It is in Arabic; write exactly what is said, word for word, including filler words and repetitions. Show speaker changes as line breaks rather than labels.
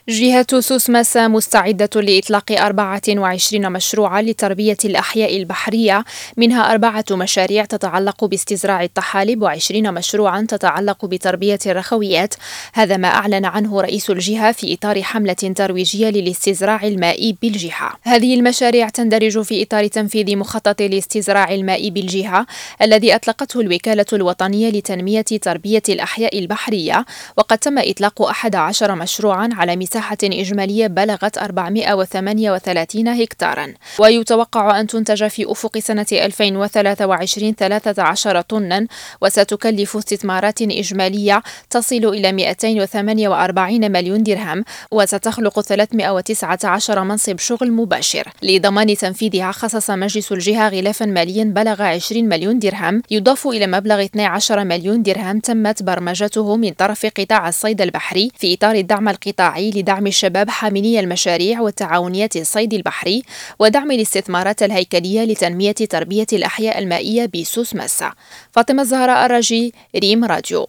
جهة سوسماسا مستعدة لإطلاق أربعة وعشرين مشروعا لتربية الأحياء البحرية، منها أربعة مشاريع تتعلق باستزراع الطحالب وعشرين مشروعا تتعلق بتربية الرخويات. هذا ما أعلن عنه رئيس الجهة في إطار حملة ترويجية للاستزراع المائي بالجهة. هذه المشاريع تندرج في إطار تنفيذ مخطط الاستزراع المائي بالجهة الذي أطلقته الوكالة الوطنية لتنمية تربية الأحياء البحرية، وقد تم إطلاق أحد عشر مشروعا على مساحة إجمالية بلغت أربعمائة وثمانية وثلاثين هكتارا، ويتوقع أن تنتج في أفق سنة ألفين وثلاثة وعشرين ثلاثة عشر طنا، وستكلف استثمارات إجمالية تصل إلى مئتين وثمانية وأربعين مليون درهم، وستخلق ثلاثمائة وتسعة عشر منصب شغل مباشر. لضمان تنفيذها خصص مجلس الجهة غلافا ماليا بلغ عشرين مليون درهم، يضاف إلى مبلغ اثني عشر مليون درهم تمت برمجته من طرف قطاع الصيد البحري في إطار الدعم القطاعي لدعم الشباب حاملي المشاريع وتعاونيات الصيد البحري، ودعم الاستثمارات الهيكلية لتنمية تربية الأحياء المائية بسوسماسا. فاطمة الزهراء الرجي، ريم راديو.